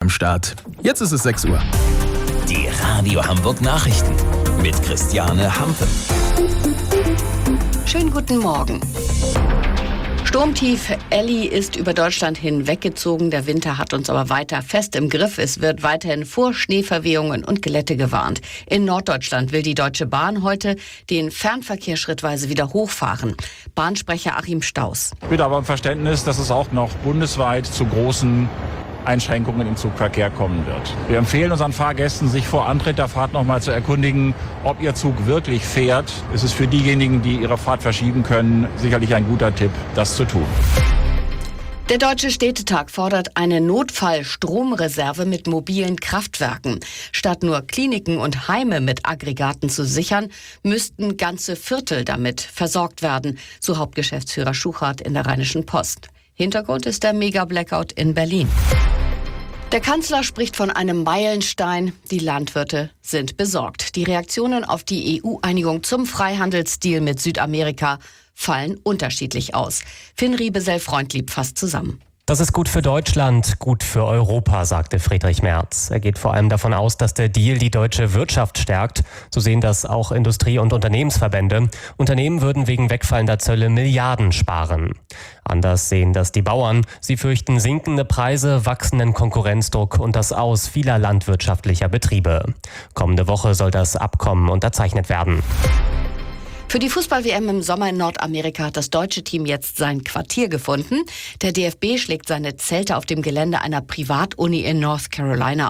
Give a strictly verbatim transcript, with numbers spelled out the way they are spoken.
Start. Jetzt ist es sechs Uhr. Die Radio Hamburg Nachrichten mit Christiane Hampe. Schönen guten Morgen. Sturmtief Elli ist über Deutschland hinweggezogen. Der Winter hat uns aber weiter fest im Griff. Es wird weiterhin vor Schneeverwehungen und Glätte gewarnt. In Norddeutschland will die Deutsche Bahn heute den Fernverkehr schrittweise wieder hochfahren. Bahnsprecher Achim Staus. Ich bitte aber um Verständnis, dass es auch noch bundesweit zu großen Einschränkungen im Zugverkehr kommen wird. Wir empfehlen unseren Fahrgästen, sich vor Antritt der Fahrt noch mal zu erkundigen, ob ihr Zug wirklich fährt. Es ist für diejenigen, die ihre Fahrt verschieben können, sicherlich ein guter Tipp, das zu tun. Der Deutsche Städtetag fordert eine Notfallstromreserve mit mobilen Kraftwerken. Statt nur Kliniken und Heime mit Aggregaten zu sichern, müssten ganze Viertel damit versorgt werden, so Hauptgeschäftsführer Schuchart in der Rheinischen Post. Hintergrund ist der Mega-Blackout in Berlin. Der Kanzler spricht von einem Meilenstein. Die Landwirte sind besorgt. Die Reaktionen auf die E U-Einigung zum Freihandelsdeal mit Südamerika fallen unterschiedlich aus. Finn Riebesell-Freundlieb fasst zusammen. Das ist gut für Deutschland, gut für Europa, sagte Friedrich Merz. Er geht vor allem davon aus, dass der Deal die deutsche Wirtschaft stärkt. So sehen das auch Industrie- und Unternehmensverbände. Unternehmen würden wegen wegfallender Zölle Milliarden sparen. Anders sehen das die Bauern. Sie fürchten sinkende Preise, wachsenden Konkurrenzdruck und das Aus vieler landwirtschaftlicher Betriebe. Kommende Woche soll das Abkommen unterzeichnet werden. Für die Fußball-W M im Sommer in Nordamerika hat das deutsche Team jetzt sein Quartier gefunden. Der D F B schlägt seine Zelte auf dem Gelände einer Privatuni in North Carolina